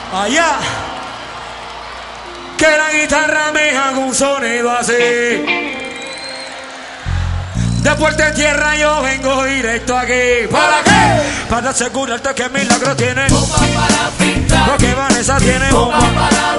Allá. Que la guitarra me haga un sonido así. De puerta en tierra yo vengo directo aquí. ¿Para qué? Para asegurarte que Milagro tiene bomba para pintar, lo que Vanessa tiene. bomba para